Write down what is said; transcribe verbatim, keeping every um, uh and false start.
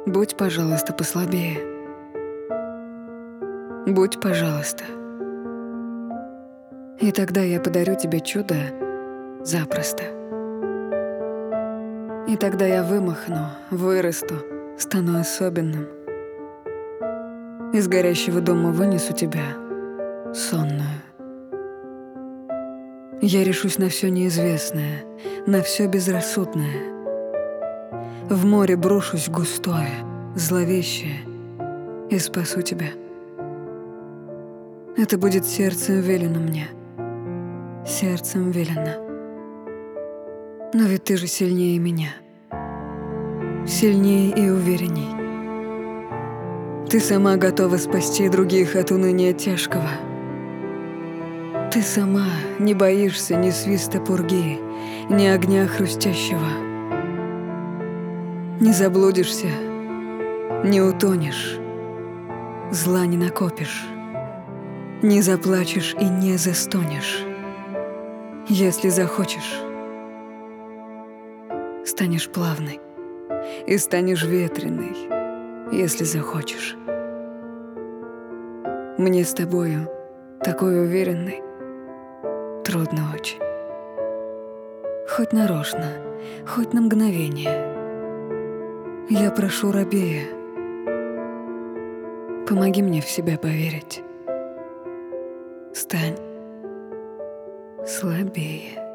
Будь, пожалуйста, послабее. Будь, пожалуйста. И тогда я подарю тебе чудо запросто. И тогда я вымахну, вырасту, стану особенным. Из горящего дома вынесу тебя, сонную. Я решусь на все неизвестное, на все безрассудное. В море брошусь густое, зловещее, и спасу тебя. Это будет сердцем велено мне, сердцем велено. Но ведь ты же сильнее меня, сильнее и уверенней. Ты сама готова спасти других от уныния тяжкого. Ты сама не боишься ни свиста пурги, ни огня хрустящего. Не заблудишься, не утонешь, зла не накопишь, не заплачешь и не застонешь. Если захочешь, станешь плавной и станешь ветреной, если захочешь. Мне с тобою такой уверенной трудно очень. Хоть нарочно, хоть на мгновение. Я прошу рабея, помоги мне в себя поверить. Стань слабее.